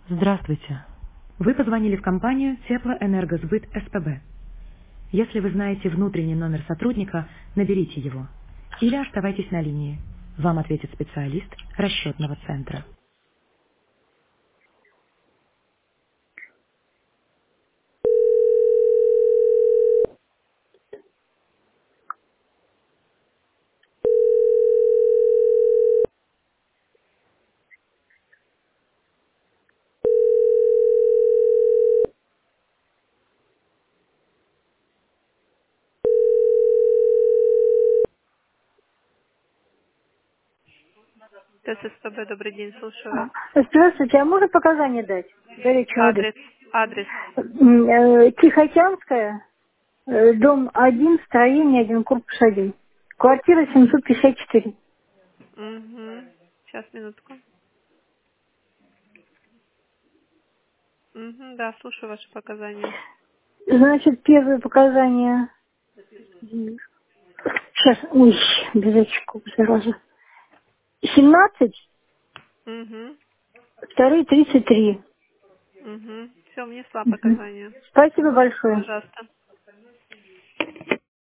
Здравствуйте. Вы позвонили в компанию Теплоэнергосбыт СПБ. Если вы знаете внутренний номер сотрудника, наберите его. Или оставайтесь на линии. Вам ответит специалист расчетного центра. ТССПБ, добрый день, слушаю вас. Здравствуйте, а можно показания дать? Горячий адрес. Адрес. Тихоокеанская, дом 1, строение 1, корпус 1. Квартира 754. Угу. Сейчас, минутку. Угу, да, слушаю ваши показания. Значит, первые показания... Сейчас, ой, без очков сразу. 17, Угу. вторые 33. Угу. Все, внесла Мгм. показания. Спасибо большое. Пожалуйста.